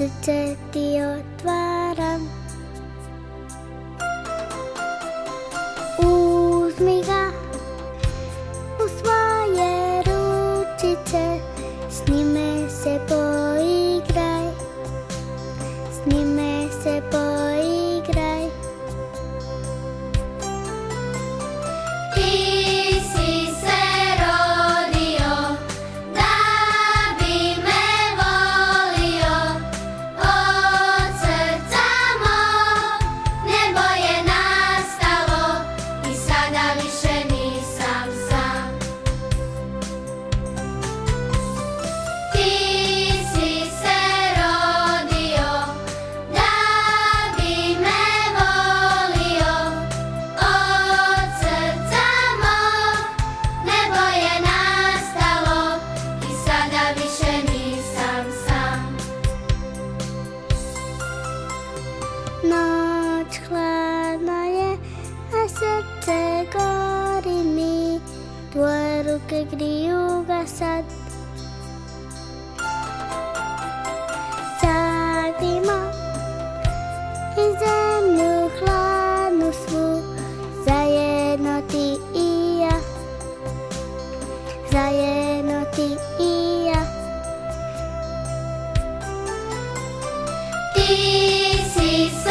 srdce ti otváram. Uzmi ga u svoje ručice, s njime se poigraj, s njime se poigraj. Ti si se rodio da bi me volio, od srca mog nebo je nastalo i sada više nisam sam. Ti si se rodio da bi me volio, od srca mog nebo je nastalo i sada više nisam sam. Noć hladna je, a srce gori mi, tvoje ruke griju ga sad. Zagrimo i zemlju hladnu svu, zajedno ti i ja, zajedno ti i ja. Ti si se